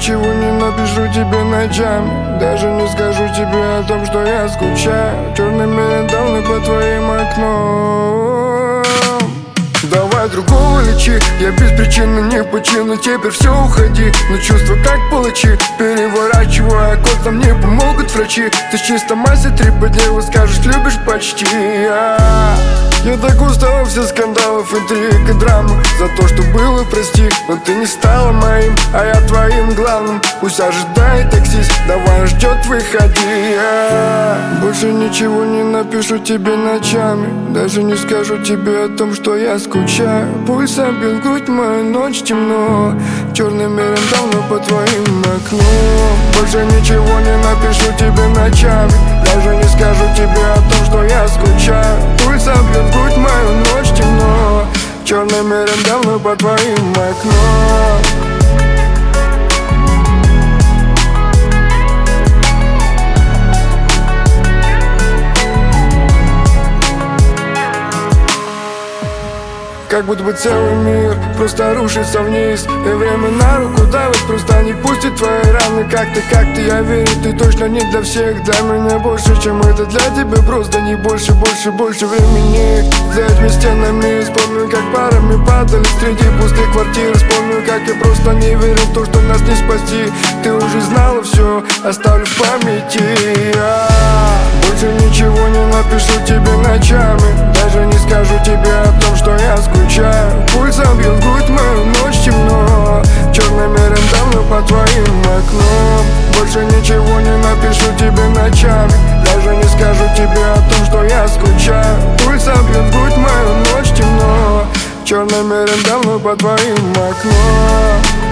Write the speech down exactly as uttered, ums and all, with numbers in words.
ничего не напишу тебе ночами, даже не скажу тебе о том, что я скучаю. Черными рядами по твоим окном. Давай другого лечи, я без причины не почину. Теперь все, уходи, но чувства как палачи. Переворачивая код, нам не помогут врачи. Ты чисто масса три по делу, скажешь, любишь почти. Я, я так устал все скандалов, интриг и драмы. За то, что было, прости, но ты не стала моим, а я твоим главным. Пусть ожидает таксист, давай ждет, выходи. Я больше ничего не напишу тебе ночами, даже не скажу тебе о том, что я скучаю. Пульсом бьет грудь мою, ночь темно, черным мерем давно по твоим окном. Больше ничего не напишу тебе ночами, даже не скажу тебе о том, что я скучаю. Пульсом бьет грудь мою, ночь темно, черным мерем давно по твоим окном. Как будто бы целый мир просто рушится вниз, и время на руку давит, просто не пустит твои раны. Как ты, как ты, я верю, ты точно не для всех. Для меня больше, чем это для тебя, просто не больше, больше, больше времени. За этими стенами вспомню, как парами падали среди пустых квартир. Вспомню, как я просто не верил в то, что нас не спасти. Ты уже знала все, оставлю в памяти. Я больше ничего не напишу тебе ночами, даже не скажу тебе о том, что я скучаю. Пульсом бьет грудь мою, ночь темно, черным мерем давно по твоим окном. Больше ничего не напишу тебе ночами, даже не скажу тебе о том, что я скучаю. Пульсом бьет грудь мою, ночь темно, черным мерем давно по твоим окном.